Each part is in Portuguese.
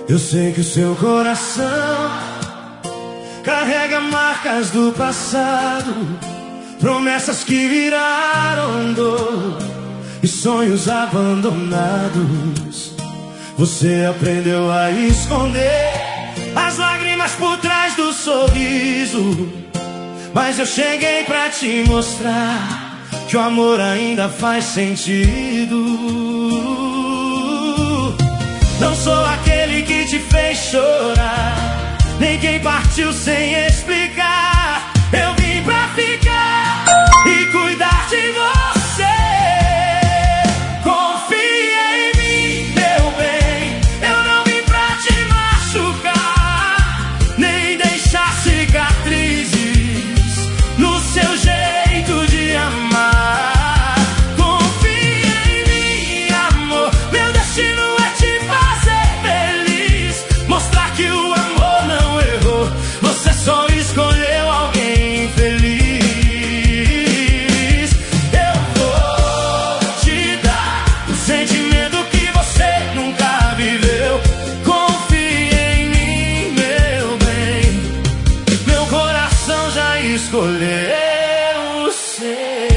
Eu sei que o seu coração carrega marcas do passado, promessas que viraram dor e sonhos abandonados. Você aprendeu a esconder as lágrimas por trás do sorriso, mas eu cheguei pra te mostrar que o amor ainda faz sentido. Não sou aquele que te fez chorar, nem quem partiu sem explicar. Eu vim pra ficar e cuidar de você. Confia em mim, meu bem. Eu não vim pra te machucar, nem deixar cicatrizes no seu jeito de amar. Confia em mim, amor. Meu destino é te fazer feliz, mostrar que o amor não errou. Você só escolheu alguém feliz. Eu vou te dar um sentimento que você nunca viveu. Confia em mim, meu bem. Meu coração já escolheu o seu.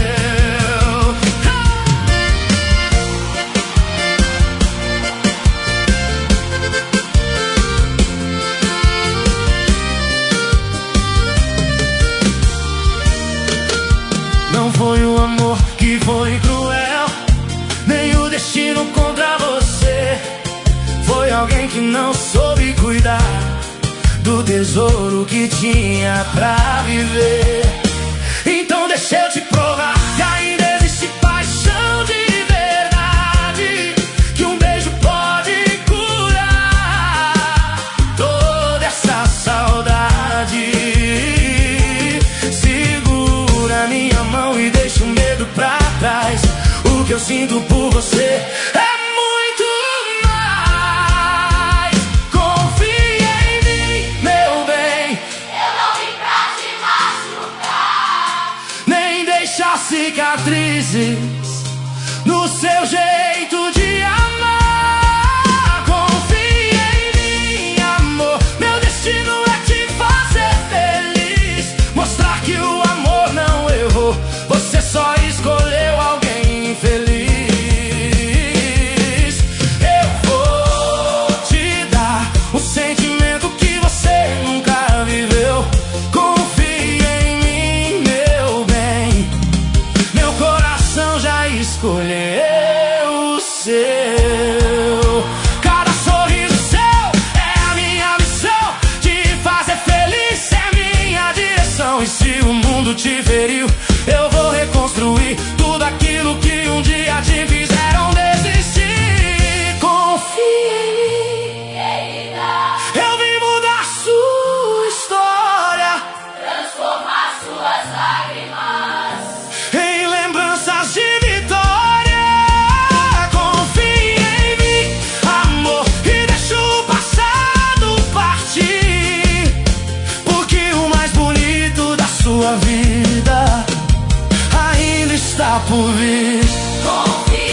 Não foi o amor que foi cruel, nem o destino contra você. Foi alguém que não soube cuidar do tesouro que tinha pra viver. Então deixa eu te provar que ainda existe paixão de verdade, que um beijo pode curar toda essa saudade. Segura minha mão e deixa o medo pra trás. O que eu sinto por você é muito mais. Confia em mim, meu bem. Eu não vim pra te machucar, Nem deixar cicatrizes no seu jeito de amar. Confia em mim, amor. Meu destino é te fazer feliz, mostrar que o amor não errou. Você só escolheu alguém feliz. Eu vou te dar um sentimento que você nunca viveu. Confia em mim, meu bem. Meu coração já escolheu o seu. Cada sorriso seu é a minha missão, te fazer feliz é minha direção. E se o mundo te feriu, eu vou reconstruir tudo aquilo que um dia te fizeram desistir. Confia em mim, querida, eu vim mudar sua história transformar suas lágrimas em lembranças de vitória. Confia em mim, amor, e deixa o passado partir, porque o mais bonito da sua vida ainda está por vir. confia